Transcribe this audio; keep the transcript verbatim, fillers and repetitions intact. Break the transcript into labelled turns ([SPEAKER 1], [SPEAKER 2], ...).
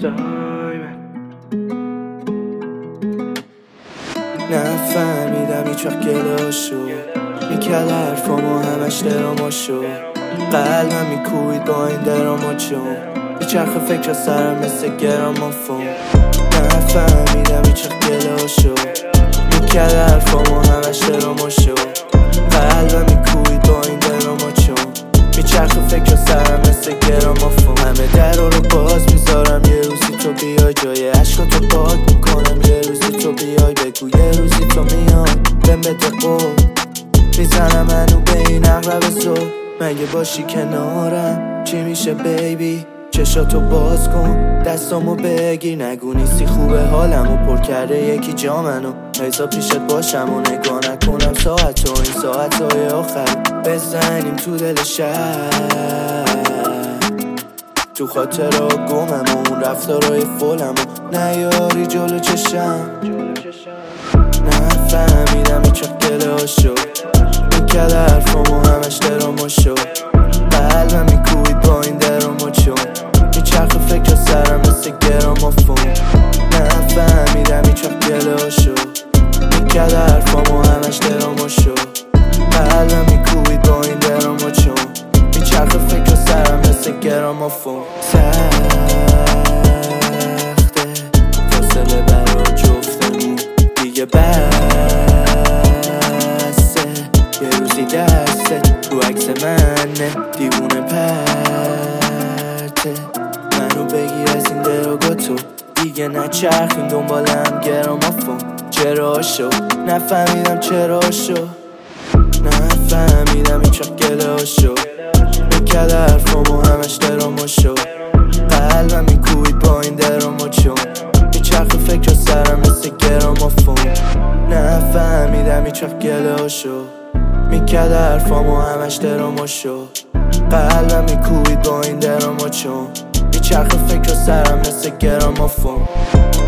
[SPEAKER 1] نفهمیدم هیچ وقت گلاشو میکرد حرفامو همش دراماشو قلبم میکوبید با این دراماچو میچرخه فکر سرم مثل گرامافون نفهمیدم هیچ وقت گلاشو میکرد حرفامو همش دراماشو قلبم میکوبید با این دراماچو میچرخه فکر سرم مثل گرامافون همه درا رو باز میذارم یه روزی تو بیای جای عشقاتو پاک میکنم یه روزی تو بیای بگو یه روزی تو میای بهم بده قول میزنم منو به این اغرب زور مگه باشی کنارم چی میشه بیبی چشاتو باز کن دستامو بگیر نگو نیستی خوبه حالمو پر کرده یکی جا منو حیثا پیشت باشم و نگاه نکنم ساعت و این ساعتهای آخر بزنیم تو دل شهر تو خاطرها گمم و اون رفتارهای فولم و نیاری جلو چشم نفهمیدم هیچ وقت گلاشو میکرد حرفامو همش دراماشو قلبم میکوبید با این دراماچو میچرخه فکر سرم مثل گرامافون نفهمیدم هیچ وقت گلاشو میکرد حرفامو همش دراماشو قلبم میکوبید با این دراماچو میچرخه فکر سرم مثل گرامافون سخته فاصله برا جفتمون دیگه بسته یه روزی دسته تو عکس منه دیوونه پرته منو بگیر از این دراگاتو دیگه نچرخیم دنبالم گرامافون چرا شو نفهمیدم چرا شو نفهمیدم هیچ وقت گلاشو میکرد حرفامو همش دراماشو قلبم میکوبید با این دراماچو میچرخه فکر سرم مثل گرامافون نفهمیدم هیچ وقت گلاشو میکرد حرفامو همش دراماشو قلبم میکوبید با این دراماچو میچرخه فکر سرم مثل گرامافون